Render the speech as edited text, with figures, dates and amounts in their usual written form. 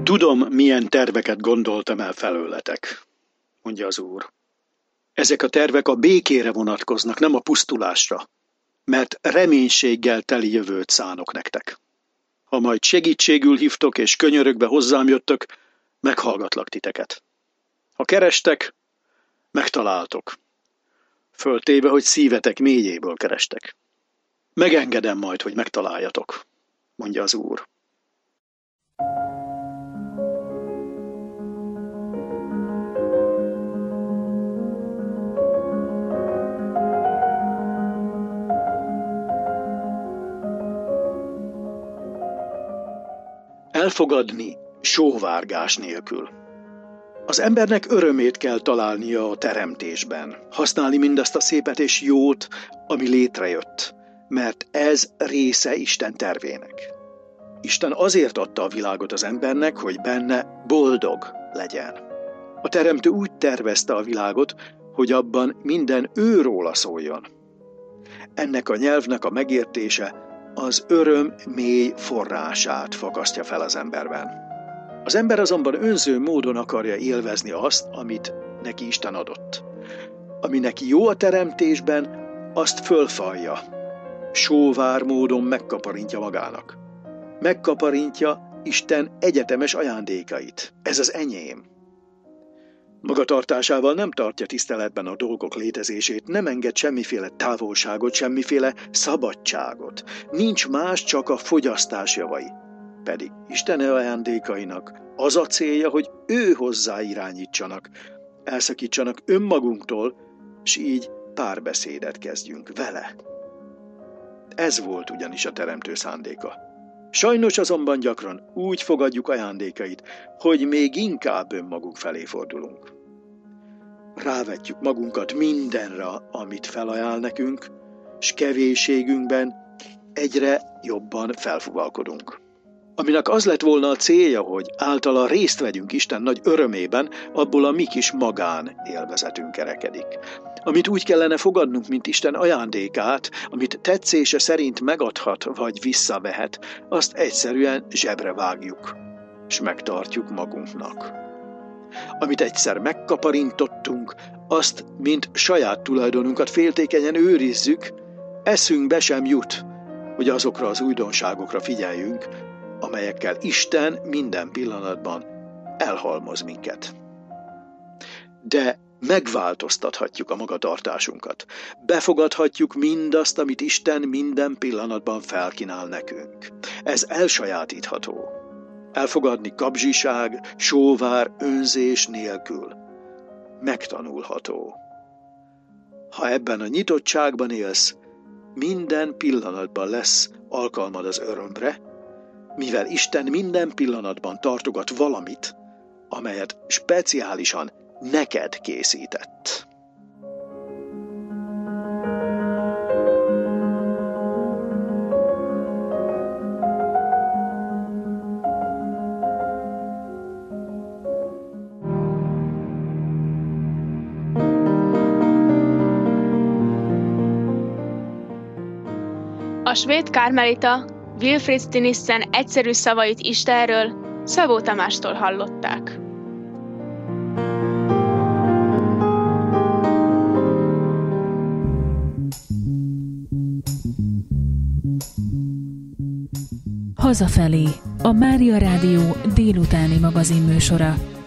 Tudom, milyen terveket gondoltam el felőletek, mondja az Úr. Ezek a tervek a békére vonatkoznak, nem a pusztulásra, mert reménységgel teli jövőt szánok nektek. Ha majd segítségül hívtok és könyörögve hozzám jöttök, meghallgatlak titeket. Ha kerestek, megtaláltok. Föltéve, hogy szívetek mélyéből kerestek. Megengedem majd, hogy megtaláljatok, mondja az Úr. Elfogadni sóvárgás nélkül. Az embernek örömét kell találnia a teremtésben, használni mindazt a szépet és jót, ami létrejött, mert ez része Isten tervének. Isten azért adta a világot az embernek, hogy benne boldog legyen. A teremtő úgy tervezte a világot, hogy abban minden őróla szóljon. Ennek a nyelvnek a megértése az öröm mély forrását fakasztja fel az emberben. Az ember azonban önző módon akarja élvezni azt, amit neki Isten adott. Ami neki jó a teremtésben, azt fölfalja. Sóvár módon megkaparintja magának. Megkaparintja Isten egyetemes ajándékait. Ez az enyém. Magatartásával nem tartja tiszteletben a dolgok létezését, nem enged semmiféle távolságot, semmiféle szabadságot. Nincs más, csak a fogyasztás javai. Pedig Isten ajándékainak az a célja, hogy ő hozzá irányítsanak, elszakítsanak önmagunktól, és így párbeszédet kezdjünk vele. Ez volt ugyanis a teremtő szándéka. Sajnos azonban gyakran úgy fogadjuk ajándékait, hogy még inkább önmagunk felé fordulunk. Rávetjük magunkat mindenre, amit felajánl nekünk, s kevésségünkben egyre jobban felfúvalkodunk. Aminek az lett volna a célja, hogy általa részt vegyünk Isten nagy örömében, abból a mi kis magán élvezetünk kerekedik. Amit úgy kellene fogadnunk, mint Isten ajándékát, amit tetszése szerint megadhat vagy visszavehet, azt egyszerűen zsebre vágjuk, és megtartjuk magunknak. Amit egyszer megkaparintottunk, azt, mint saját tulajdonunkat féltékenyen őrizzük, eszünkbe sem jut, hogy azokra az újdonságokra figyeljünk, amelyekkel Isten minden pillanatban elhalmoz minket. De megváltoztathatjuk a magatartásunkat. Befogadhatjuk mindazt, amit Isten minden pillanatban felkínál nekünk. Ez elsajátítható. Elfogadni kapzsiság, sóvár, önzés nélkül. Megtanulható. Ha ebben a nyitottságban élsz, minden pillanatban lesz alkalmad az örömre, mivel Isten minden pillanatban tartogat valamit, amelyet speciálisan neked készített. A svéd karmelita Wilfrid Stinissen egyszerű szavait Istenről Szabó Tamástól hallották. Hazafelé, a Mária Rádió délutáni magazinműsora.